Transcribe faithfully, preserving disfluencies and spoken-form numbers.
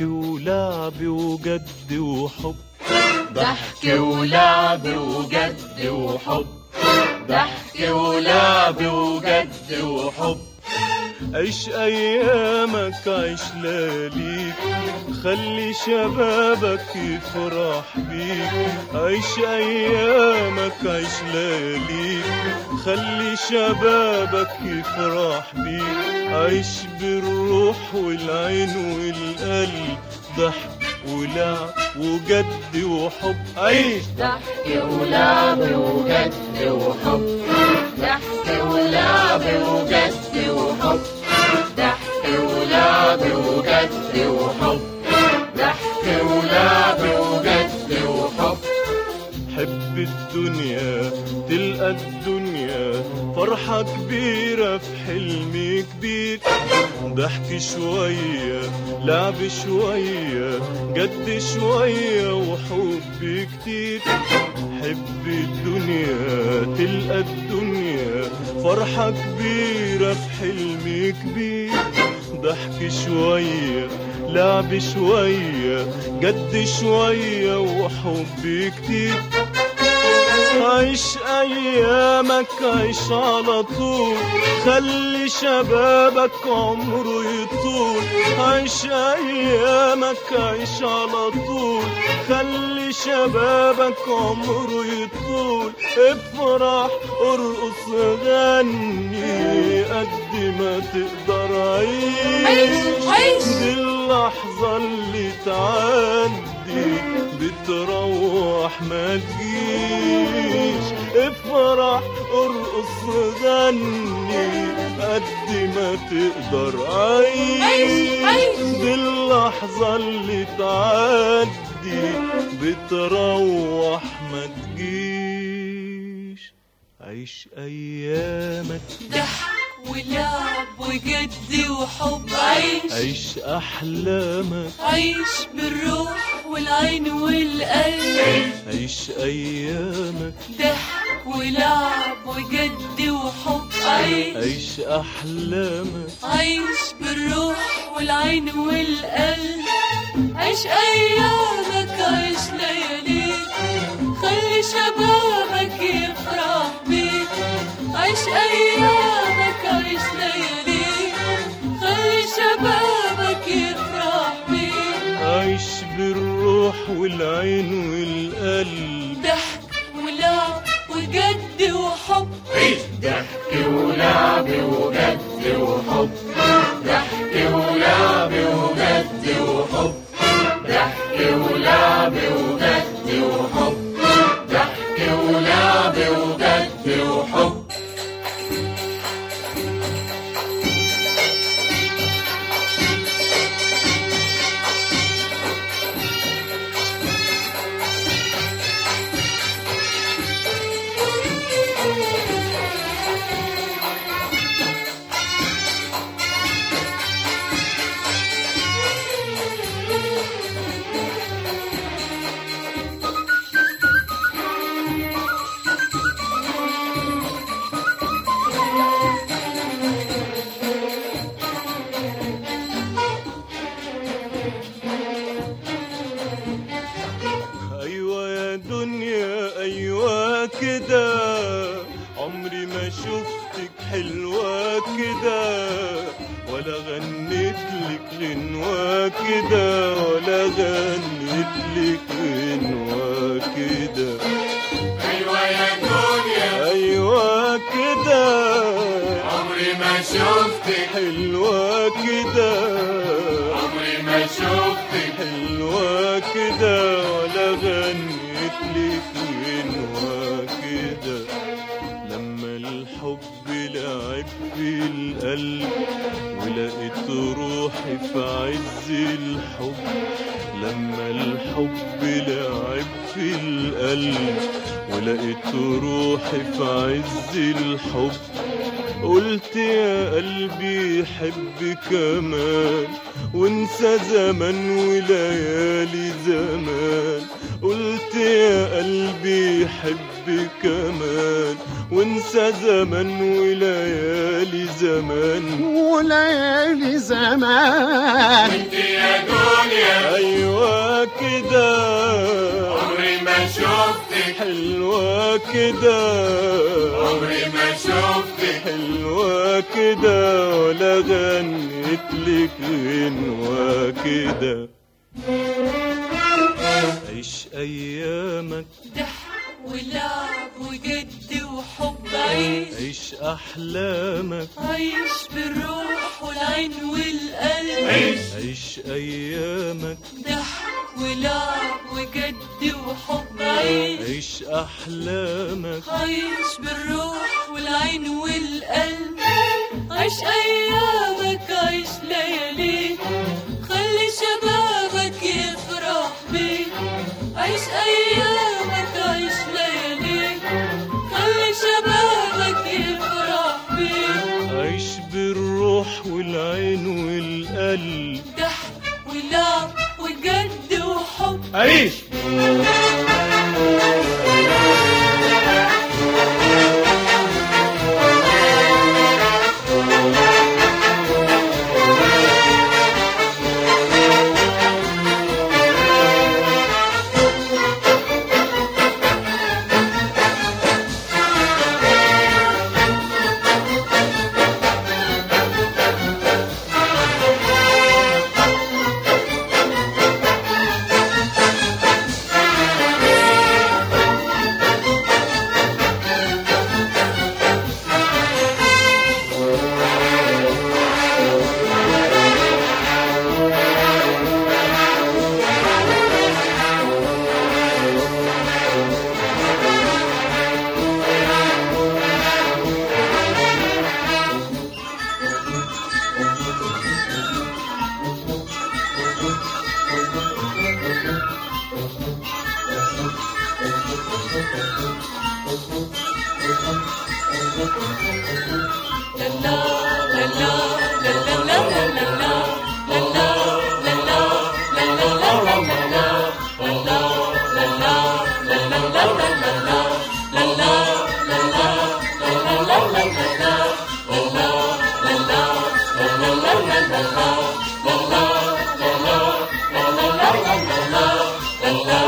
ولعب وجد وحب، ضحك ولعب وجد وحب، ضحك ولعب وجد وحب. عيش ايامك عيش لياليك، خلي شبابك يفرح بيك. عيش ايامك عيش لياليك، خلي شبابك يفرح بيك. عيش بالروح والعين والقلب، ضحك ولعب وجد وحب. عيش ضحك ولعب وجد وحب، ضحك ولعب وجد وحب، ضحك ولعب وجد وحب، ضحك ولعب وجد وحب. حب الدنيا تلقى الدنيا فرحة كبيرة في حلم كبير. ضحك شوية لعب شوية جد شوية وحب كتير. حب الدنيا تلقى الدنيا فرحة كبيرة في حلم كبير. ضحك شوية لعب شوية جد شوية وحب كتير. عيش ايامك عيش على طول، خلي شبابك عمره يطول. عيش ايامك عيش على طول، خلي شبابك عمره يطول. افرح ارقص غني قد ما تقدر. عيش دي اللحظة اللي تعدي بتروح ما تجيش. افرح ارقص غني قد ما تقدر. عيش دي اللحظة اللي تعدي بتروح ما تجيش. عيش ايامك ضحك ولعب وجد وحب. عيش عيش احلامك عيش بالروح والعين والقلب. عيش ايامك ضحك ولعب وجد وحب. عيش عيش احلامك عيش بالروح والعين والقلب. عيش ايامك عيش لياليك، خلي شبابك يفرح بيك. عيش ايامك عيش لياليك، خلي شبابك يفرح بيك. عيش بالروح والعين والقلب. ضحك ولعب وجد وحب. عيش ضحك ولعب وجد وحب، ضحك ولعب وجد وحب، ضحك ولعب وجد وحب، ضحك ولعب وجد وحب. عمري ما شفتك حلوة كده، ولا غنيت لك غنوة كده، ولا غنيت لك غنوة كده. أيوة يا دنيا أيوة كده، عمري ما شفتك حلوة كده، عمري ما شفتك حلوة كده، ولا غنيت لك غنوة كده. لما الحب لعب في القلب ولقيت روحي في عز الحب، لما الحب لعب في القلب ولقيت روحي في عز الحب، قلت يا قلبي حب كمان وانسى زمن وليالي زمان. قلت يا قلبي حب كمان وانسى زمن وليالي زمان وليالي زمان. وانت يا دنيا ايوه كده عمري ما شفتك، حلوة كده عمري ما شفتك، حلوة كده ولا غنيت لك غنوة كده. عيش ايامك ضحك ولعب وجد وحب، عيش عيش احلامك عيش بالروح والعين والقلب، عيش عيش ايامك ضحك ولعب وجد وحب، عيش عيش احلامك عيش بالروح والعين والقلب، عيش ايامك عيش لياليك، خلي شبابك يفرح بيك، عيش ايامك عيش لياليك، خلي شبابك يفرح بيك، عيش بالروح والعين والقلب. ضحك ولعب وجد وحب. عيش la la